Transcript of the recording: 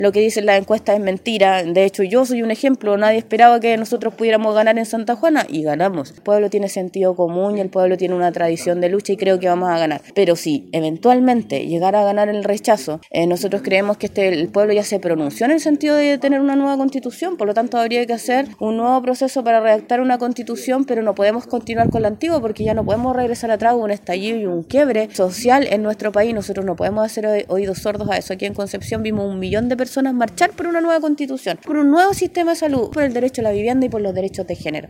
lo que dicen las encuestas es mentira. De hecho, yo soy un ejemplo, nadie esperaba que nosotros pudiéramos ganar en Santa Juana y ganamos. El pueblo tiene sentido común y el pueblo tiene una tradición de lucha y creo que vamos a ganar. Pero si eventualmente llegara a ganar el rechazo, nosotros creemos que el pueblo ya se pronunció en el sentido de tener una nueva constitución, por lo tanto habría que hacer un nuevo proceso para redactar una constitución, pero no podemos continuar con la antigua porque ya no podemos regresar atrás, un estallido y un quiebre social en nuestro país. Nosotros no podemos hacer oídos sordos a eso. Aquí en Concepción vimos 1 millón de personas marchar por una nueva constitución, por un nuevo sistema de salud, por el derecho a la vivienda y por los derechos de género.